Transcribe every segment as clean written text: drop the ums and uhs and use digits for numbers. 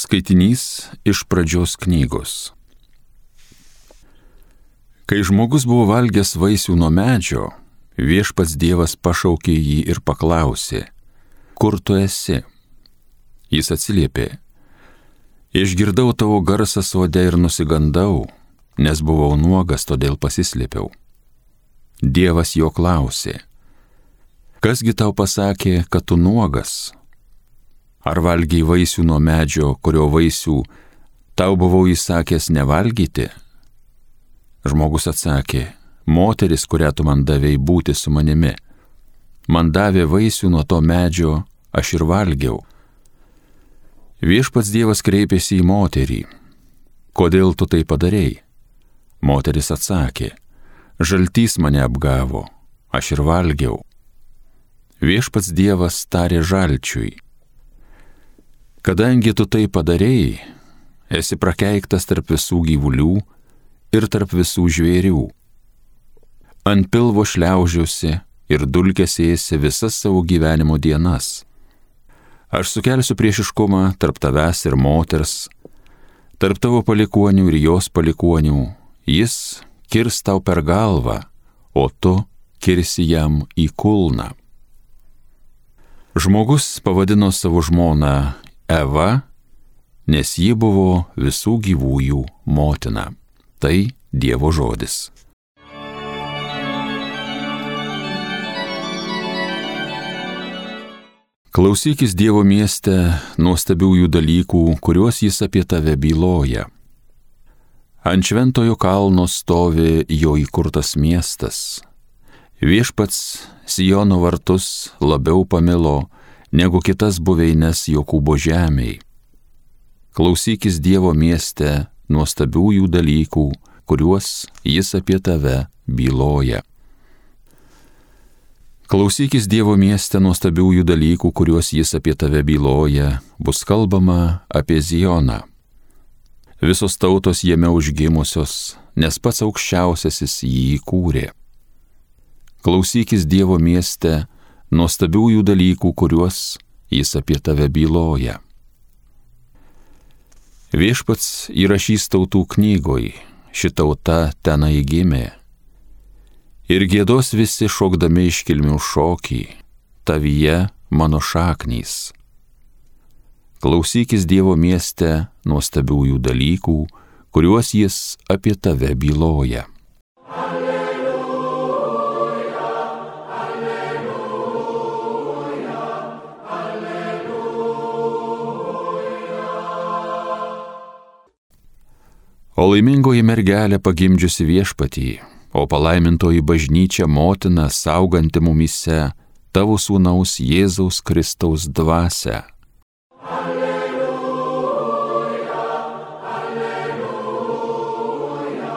Skaitinys iš Pradžios knygos. Kai žmogus buvo valgęs vaisių nuo medžio, viešpats Dievas pašaukė jį ir paklausė: Kur tu esi? Jis atsiliepė: Išgirdau tavo garsą sode ir nusigandau, nes buvau nuogas, todėl pasislėpiau. Dievas jo klausė: Kasgi tau pasakė, kad tu nuogas? Ar valgiai vaisių nuo medžio, kurio vaisių tau buvau įsakęs nevalgyti? Žmogus atsakė: Moteris, kurią tu man davei būti su manimi, man davė vaisių nuo to medžio, aš ir valgiau. Viešpats Dievas kreipėsi į moterį: Kodėl tu tai padarei? Moteris atsakė: Žaltys mane apgavo, aš ir valgiau. Viešpats Dievas tarė žalčiui: Kadangi tu tai padarei, esi prakeiktas tarp visų gyvulių ir tarp visų žvėrių. Ant pilvo šliaužiusi ir dulkes ėsi visas savo gyvenimo dienas. Aš sukelsiu priešiškumą tarp tavęs ir moters, tarp tavo palikuonių ir jos palikuonių. Jis kirs tau per galvą, o tu kirsi jam į kulną. Žmogus pavadino savo žmoną Eva, nes ji buvo visų gyvųjų motina. Tai Dievo žodis. Klausykis Dievo mieste nuostabiųjų dalykų, kuriuos jis apie tave byloja. Ant šventojo kalno stovi jo įkurtas miestas. Viešpats Siono vartus labiau pamilo negu kitas buveines Jokūbo žemėj. Klausykis Dievo mieste nuostabiųjų dalykų, kuriuos jis apie tave byloja. Klausykis Dievo mieste nuostabiųjų dalykų, kuriuos jis apie tave byloja, bus kalbama apie Zioną. Visos tautos jame užgimusios, nes pats aukščiausiasis jį įkūrė. Klausykis Dievo mieste nuostabiųjų dalykų, kuriuos jis apie tave byloja. Viešpats įrašys tautų knygoj, ši tauta tenai gimė. Ir giedos visi šokdami iškilmių šokį, tavyje mano šaknys. Klausykis Dievo mieste nuostabiųjų dalykų, kuriuos jis apie tave byloja. O laimingoji mergelė pagimdžiusi Viešpatį, o palaimintoji bažnyčia motina sauganti mumyse tavo sūnaus Jėzaus Kristaus dvasią. Alleluja, alleluja,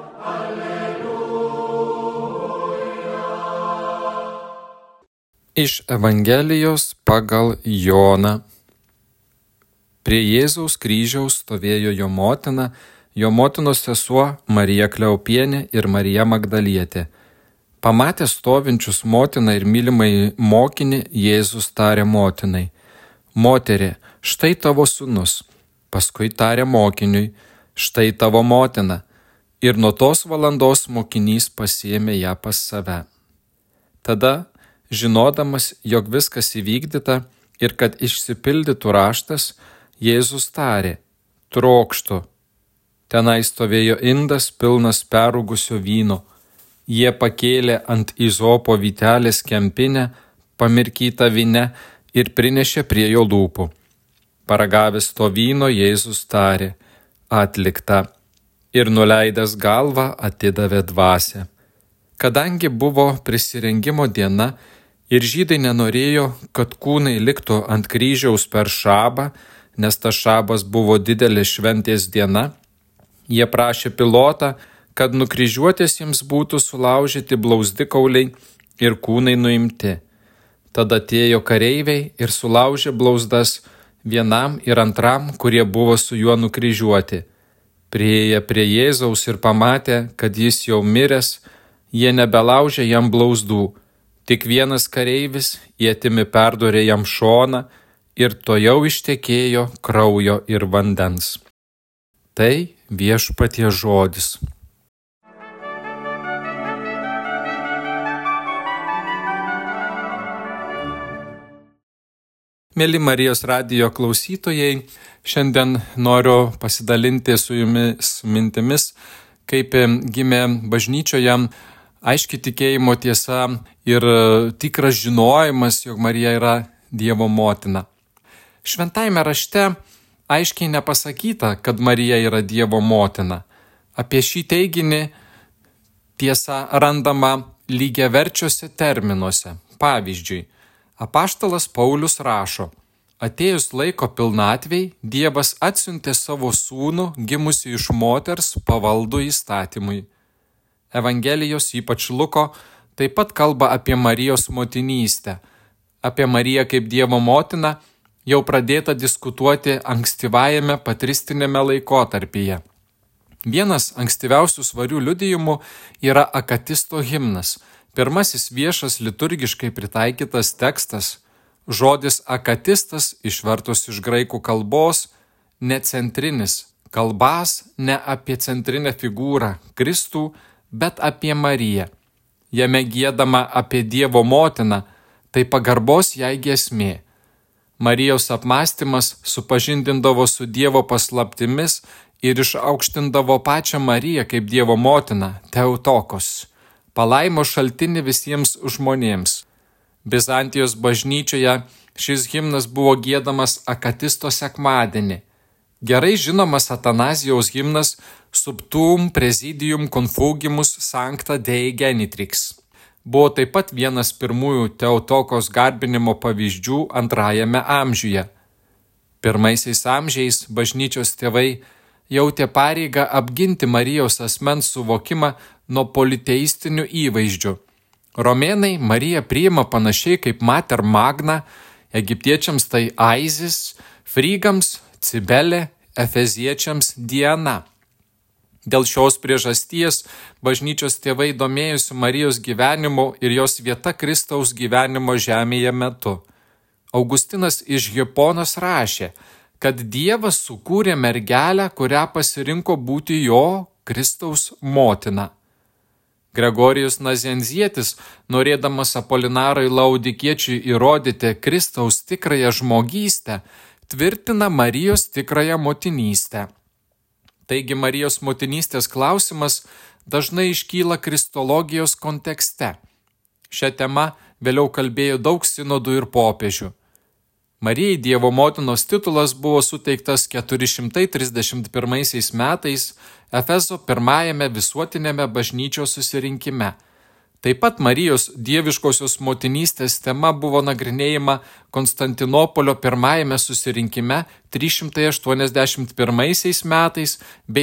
alleluja. Iš Evangelijos pagal Joną. Prie Jėzaus kryžiaus stovėjo jo motina, jo motinos sesuo Marija Kleopienė ir Marija Magdalietė. Pamatęs stovinčius motiną ir mylimai mokinį, Jėzus tarė motinai: Moterie, štai tavo sūnus. Paskui tarė mokiniui: Štai tavo motina. Ir nuo tos valandos mokinys pasiėmė ją pas save. Tada, žinodamas, jog viskas įvykdyta ir kad išsipildytų raštas, Jėzus tarė: Trokštu. Tenai stovėjo indas pilnas perrūgusio vyno. Jie pakėlė ant izopo vytelės kempinę, pamirkytą vyne, ir prinešė prie jo lūpų. Paragavęs to vyno, Jėzus tarė: Atlikta. Ir nuleidęs galvą atidavė dvasią. Kadangi buvo prisirengimo diena ir žydai nenorėjo, kad kūnai liktų ant kryžiaus per šabą, nes tas šabas buvo didelė šventės diena, jie prašė Pilotą, kad nukryžiuotėsiems būtų sulaužyti blauzdikauliai ir kūnai nuimti. Tada atėjo kareiviai ir sulaužė blauzdas vienam ir antram, kurie buvo su juo nukryžiuoti. Priėję prie Jėzaus ir pamatę, kad jis jau miręs, jie nebelaužė jam blauzdų. Tik vienas kareivis ietimi perdūrė jam šoną ir tojau ištekėjo kraujo ir vandens. Tai Viešpaties žodis. Mėly Marijos radijo klausytojai, šiandien noriu pasidalinti su jumis mintimis, kaip gimė bažnyčioje aiški tikėjimo tiesa ir tikras žinojimas, jog Marija yra Dievo motina. Šventajame rašte aiškiai nepasakyta, kad Marija yra Dievo motina. Apie šį teiginį tiesa randama lygiaverčiuose terminuose. Pavyzdžiui, apaštalas Paulius rašo: atėjus laiko pilnatvei, Dievas atsiuntė savo sūnų, gimusį iš moters, pavaldų įstatymui. Evangelijos, ypač Luko, taip pat kalba apie Marijos motinystę. Apie Mariją kaip Dievo motiną jau pradėta diskutuoti ankstyvajame patristinėme laikotarpyje. Vienas ankstyviausių svarių liudijimų yra akatisto himnas. Pirmasis viešas liturgiškai pritaikytas tekstas. Žodis akatistas, išvertus iš graikų kalbos, necentrinis, kalbas ne apie centrinę figūrą Kristų, bet apie Mariją. Jame giedama apie Dievo motiną, tai pagarbos jai giesmė. Marijos apmąstymas supažindindavo su Dievo paslaptimis ir išaukštindavo pačią Mariją kaip Dievo motiną, Theotokos, palaimo šaltinį visiems žmonėms. Bizantijos bažnyčioje šis himnas buvo giedamas akatisto sekmadienį. Gerai žinomas Atanazijaus himnas Subtum Presidium Confugimus Sancta Dei Genitrix buvo taip pat vienas pirmųjų Theotokos garbinimo pavyzdžių antrajame amžiuje. Pirmaisiais amžiais bažnyčios tėvai jautė pareigą apginti Marijos asmens suvokimą nuo politeistinių įvaizdžių. Romėnai Mariją priima panašiai kaip Mater Magna, egiptiečiams tai Aizis, frygams Cibelė, efeziečiams Diana. Dėl šios priežasties bažnyčios tėvai domėjosi Marijos gyvenimu ir jos vieta Kristaus gyvenimo žemėje metu. Augustinas iš Hiponos rašė, kad Dievas sukūrė mergelę, kurią pasirinko būti jo, Kristaus motina. Gregorijus Nazenzietis, norėdamas Apolinarui Laudikiečiui įrodyti Kristaus tikrąją žmogystę, tvirtina Marijos tikrąją motinystę. Taigi Marijos motinystės klausimas dažnai iškyla kristologijos kontekste. Šią temą vėliau kalbėjo daug sinodų ir popiežių. Marijai Dievo motinos titulas buvo suteiktas 431 metais Efezo pirmajame visuotinėme bažnyčios susirinkime. Taip pat Marijos dieviškosios motinystės tema buvo nagrinėjama Konstantinopolio pirmajame susirinkime 381 metais bei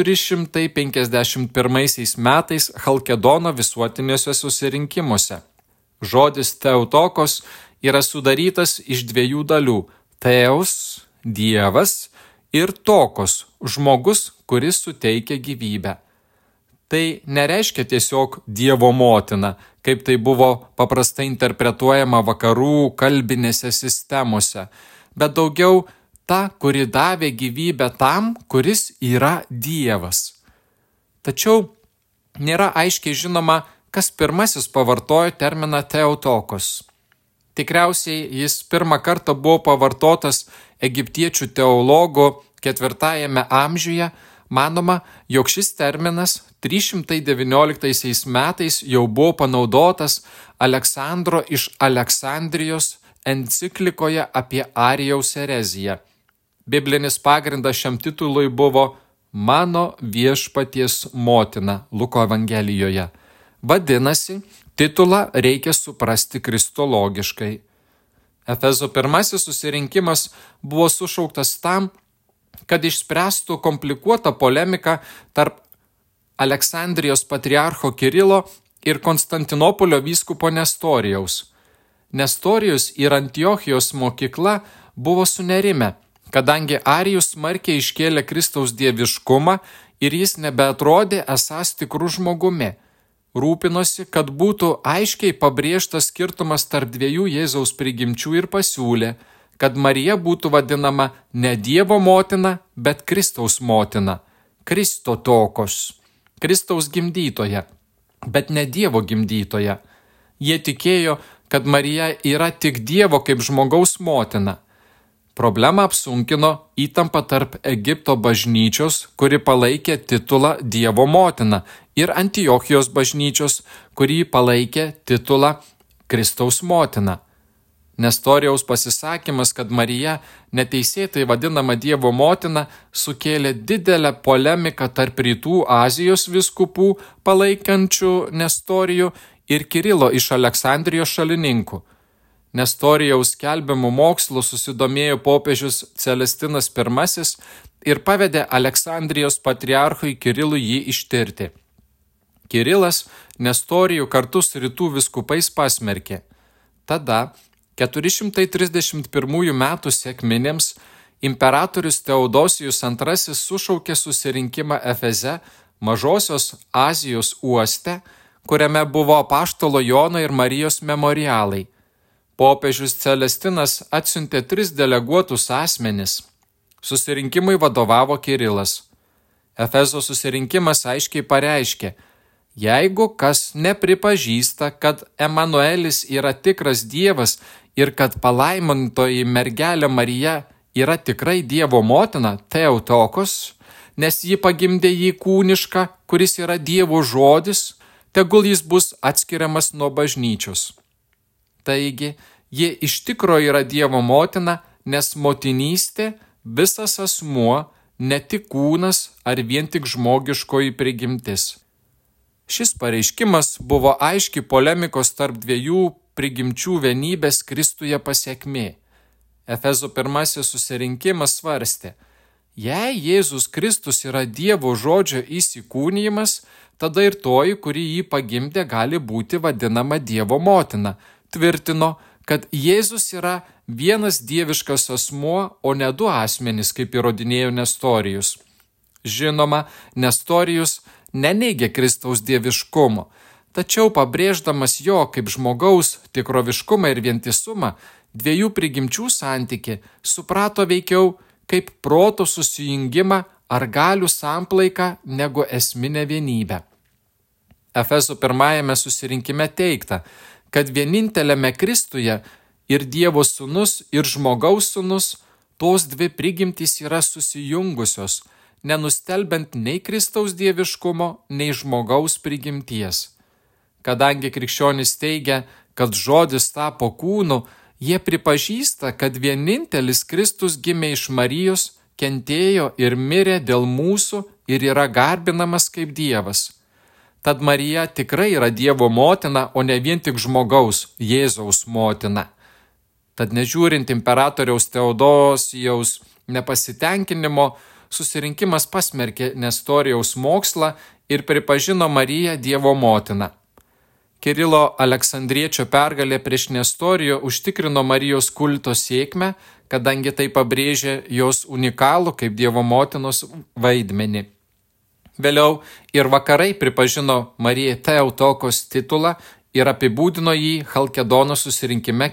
451 metais Chalkedono visuotiniuose susirinkimuose. Žodis Theotokos yra sudarytas iš dviejų dalių – Theos, Dievas, ir Tokos, žmogus, kuris suteikia gyvybę. Tai nereiškia tiesiog Dievo motina, kaip tai buvo paprastai interpretuojama vakarų kalbinėse sistemose, bet daugiau ta, kuri davė gyvybę tam, kuris yra Dievas. Tačiau nėra aiškiai žinoma, kas pirmasis pavartojo terminą Theotokos. Tikriausiai jis pirmą kartą buvo pavartotas egiptiečių teologų 4 amžiuje. Manoma, jog šis terminas 319 metais jau buvo panaudotas Aleksandro iš Aleksandrijos enciklikoje apie Arijaus ereziją. Biblinis pagrindas šiam titului buvo Mano viešpaties motina Luko Evangelijoje. Vadinasi, titulą reikia suprasti kristologiškai. Efezo pirmasis susirinkimas buvo sušauktas tam, kad išspręstų komplikuotą polemiką tarp Aleksandrijos patriarcho Kirilo ir Konstantinopolio vyskupo Nestorijaus. Nestorijus ir Antiochijos mokykla buvo sunerime, kadangi Arijus smarkiai iškėlė Kristaus dieviškumą ir jis nebeatrodė esąs tikrų žmogumi. Rūpinosi, kad būtų aiškiai pabrėžtas skirtumas tarp dviejų Jėzaus prigimčių ir pasiūlė, kad Marija būtų vadinama ne Dievo motina, bet Kristaus motina, Kristotokos, Kristaus gimdytoja, bet ne Dievo gimdytoja. Jie tikėjo, kad Marija yra tik Dievo kaip žmogaus motina. Problemą apsunkino įtampa tarp Egipto bažnyčios, kuri palaikė titulą Dievo motina, ir Antiochijos bažnyčios, kuri palaikė titulą Kristaus motina. Nestorijaus pasisakymas, kad Marija neteisėtai vadinama Dievo motina, sukėlė didelę polemiką tarp Rytų Azijos vyskupų palaikančių Nestorijų ir Kirilo iš Aleksandrijos šalininkų. Nestorijaus skelbiamų mokslų susidomėjo popiežius Celestinas I ir pavedė Aleksandrijos patriarchui Kirilui jį ištirti. Kirilas Nestorijų kartu su Rytų vyskupais pasmerkė. Tada 431 metų sekminėms imperatorius Teodosijus II sušaukė susirinkimą Efeze, Mažosios Azijos uoste, kuriame buvo apaštalo Jono ir Marijos memorialai. Popiežius Celestinas atsiuntė 3 deleguotus asmenis. Susirinkimui vadovavo Kirilas. Efezo susirinkimas aiškiai pareiškė: jeigu kas nepripažįsta, kad Emanuelis yra tikras Dievas ir kad palaimintoji mergelė Marija yra tikrai Dievo motina, Theotokos, nes ji pagimdė jį kūnišką, kuris yra Dievo žodis, tegul jis bus atskiriamas nuo bažnyčios. Taigi, ji iš tikro yra Dievo motina, nes motinystė visas asmuo, ne tik kūnas ar vien tik žmogiškoji prigimtis. Šis pareiškimas buvo aiški polemikos tarp dviejų prigimčių vienybės Kristuje pasekmė. Efezo pirmasis susirinkimas svarstė: jei Jėzus Kristus yra Dievo žodžio įsikūnijimas, tada ir toji, kuri jį pagimdė, gali būti vadinama Dievo motina. Tvirtino, kad Jėzus yra vienas dieviškas asmuo, o ne 2 asmenys, kaip įrodinėjo Nestorijus. Žinoma, Nestorijus neneigė Kristaus dieviškumo, tačiau pabrėždamas jo kaip žmogaus tikroviškumą ir vientisumą, dviejų prigimčių santykį suprato veikiau kaip proto susijungimą ar galių samplaiką negu esminę vienybę. Efezo pirmajame susirinkime teigta, kad vieninteliame Kristuje ir Dievo sūnus, ir žmogaus sūnus, tos 2 prigimtys yra susijungusios, nenustelbent nei Kristaus dieviškumo, nei žmogaus prigimties. Kadangi krikščionys teigia, kad žodis tapo kūnu, jie pripažįsta, kad vienintelis Kristus gimė iš Marijos, kentėjo ir mirė dėl mūsų ir yra garbinamas kaip Dievas. Tad Marija tikrai yra Dievo motina, o ne vien tik žmogaus, Jėzaus motina. Tad nežiūrint imperatoriaus Teodosijaus nepasitenkinimo, susirinkimas pasmerkė Nestorijaus mokslą ir pripažino Mariją Dievo motina. Kirilo Aleksandriečio pergalė prieš Nestorijų užtikrino Marijos kulto sėkmę, kadangi tai pabrėžė jos unikalų kaip Dievo motinos vaidmenį. Vėliau ir vakarai pripažino Marijai Theotokos titulą ir apibūdino jį Chalkedono susirinkime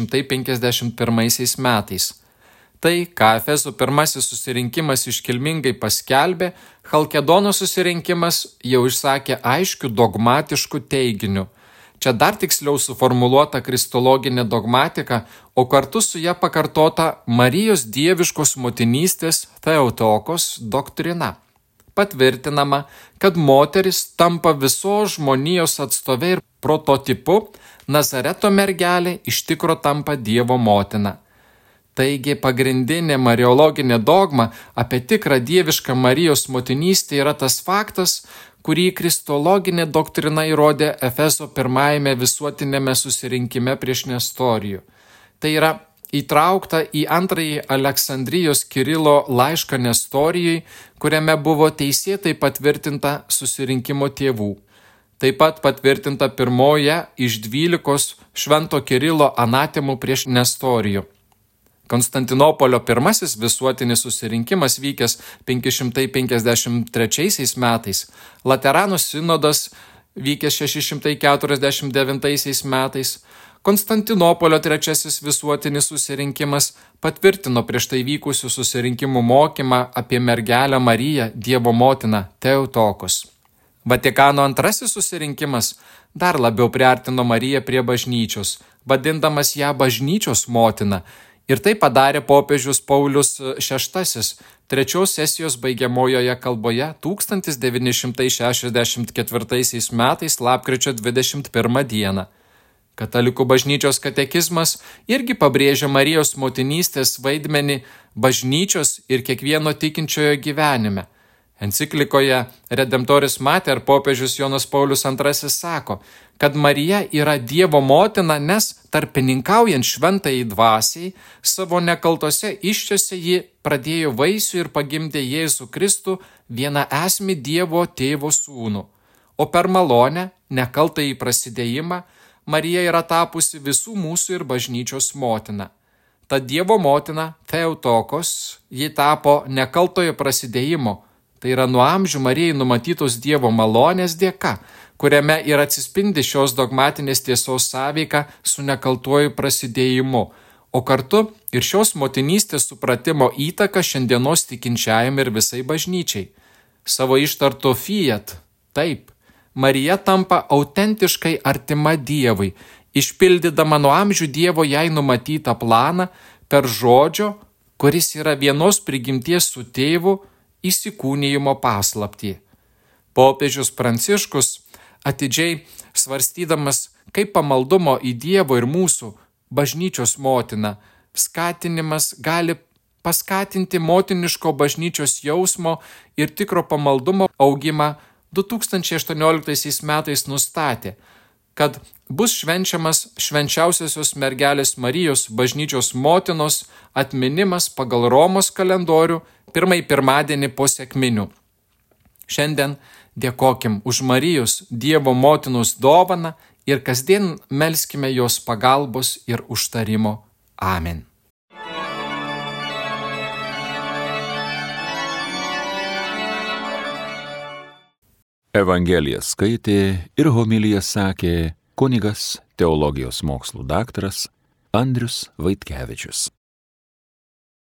451 metais. Tai, ką Efezo pirmasis susirinkimas iškilmingai paskelbė, Chalkedono susirinkimas jau išsakė aiškių dogmatiškų teiginių. Čia dar tiksliau suformuluota kristologinė dogmatika, o kartu su ja pakartota Marijos dieviškos motinystės Theotokos doktrina. Patvirtinama, kad moteris tampa visos žmonijos atstovė ir prototipu, Nazareto mergelė iš tikro tampa Dievo motina. Taigi pagrindinė mariologinė dogma apie tikrą dievišką Marijos motinystę yra tas faktas, kurį kristologinė doktrina įrodė Efezo pirmajame visuotinėme susirinkime prieš Nestorijų. Tai yra įtraukta į antrąjį Aleksandrijos Kirilo laišką Nestorijui, kuriame buvo teisėtai patvirtinta susirinkimo tėvų. Taip pat patvirtinta pirmoje iš 12 švento Kirilo anatemų prieš Nestorijų. Konstantinopolio pirmasis visuotinis susirinkimas vykęs 553 metais, Lateranų sinodas vykęs 649 metais, Konstantinopolio trečiasis visuotinis susirinkimas patvirtino prieš tai vykusių susirinkimų mokymą apie mergelę Mariją, Dievo motiną, Theotokos. Vatikano antrasis susirinkimas dar labiau priartino Mariją prie bažnyčios, vadindamas ją bažnyčios motina, ir tai padarė popiežius Paulius VI trečios sesijos baigiamojoje kalboje 1964 metais lapkričio 21 dieną. Katalikų bažnyčios katekizmas irgi pabrėžia Marijos motinystės vaidmenį bažnyčios ir kiekvieno tikinčiojo gyvenime. Enciklikoje Redemptoris Mater popiežius Jonas Paulius II sako, kad Marija yra Dievo motina, nes tarpininkaujant šventajai dvasiai, savo nekaltose iščiose ji pradėjo vaisių ir pagimdė Jėzų Kristų, vienaesmį Dievo tėvo sūnų. O per malonę, nekaltąjį prasidėjimą, Marija yra tapusi visų mūsų ir bažnyčios motina. Ta Dievo motina, Theotokos, ji tapo nekaltojo prasidėjimo, tai yra nuo amžių Marijai numatytos Dievo malonės dėka, kuriame ir atsispindi šios dogmatinės tiesos sąveika su nekaltuoju prasidėjimu, o kartu ir šios motinystės supratimo įtaka šiandienos tikinčiajam ir visai bažnyčiai. Savo ištarto fiat, taip, Marija tampa autentiškai artima Dievui, išpildydama nuo amžių Dievo jai numatytą planą per žodžio, kuris yra vienos prigimties su tėvu, įsikūnijimo paslaptį. Popiežius Pranciškus, atidžiai svarstydamas, kaip pamaldumo į Dievo ir mūsų bažnyčios motiną skatinimas gali paskatinti motiniško bažnyčios jausmo ir tikro pamaldumo augimą, 2018 metais nustatė, kad bus švenčiamas švenčiausiosios mergelės Marijos bažnyčios motinos atminimas pagal Romos kalendorių pirmąjį pirmadienį po sekminių. Šiandien dėkokim už Marijos Dievo motinos dovaną ir kasdien melskime jos pagalbos ir užtarimo. Amen. Evangeliją skaitė ir homiliją sakė kunigas teologijos mokslų daktaras Andrius Vaitkevičius.